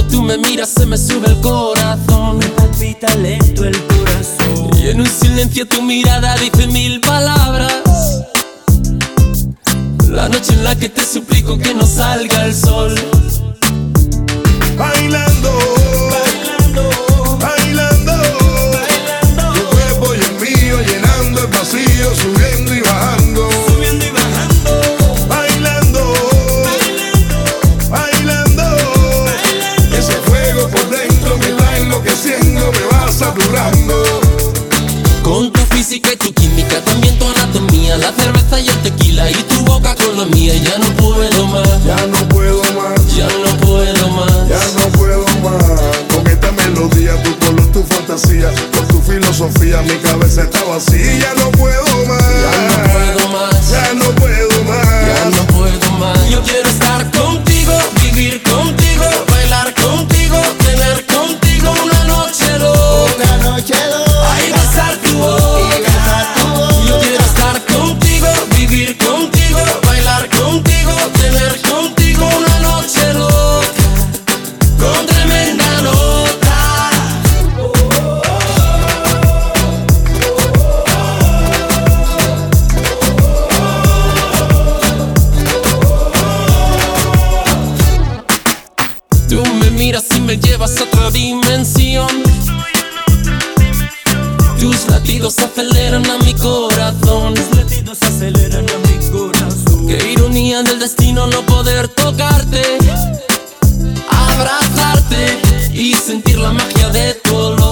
tú me miras se me sube el corazón. Me palpita lento el corazón. Y en un silencio tu mirada dice mil palabras. La noche en la que te suplico que no salga el sol. Bailando, bailando, bailando, bailando. Tu cuerpo y el mío llenando el vacío, subiendo y bajando, Subiendo y bajando. bailando, bailando, bailando, bailando. Ese fuego por dentro me va enloqueciendo, me va saturando. Con tu física y tu química, también tu anatomía, la cerveza y el tequila y tu boca con la mía. Ya no puedo más, Ya no puedo más, ya no puedo más. ya no puedo más. Con esta melodía, tu color, tu fantasía, con tu filosofía, mi cabeza está vacía. Ya no puedo más, Ya no puedo más, ya no puedo más. ya no puedo más. Yo quiero estar contigo, vivir contigo, bailar contigo, tener contigo una noche loca. Una noche loca. Ay, besar tu boca. Yo quiero estar contigo, vivir contigo, bailar contigo, tener contigo una noche loca, con tremenda nota. Tú me miras y me llevas a otra dimensión. Tus latidos aceleran a mi corazón. Tus latidos aceleran a mi corazón. Qué ironía del destino no poder tocarte, abrazarte y sentir la magia de tu olor.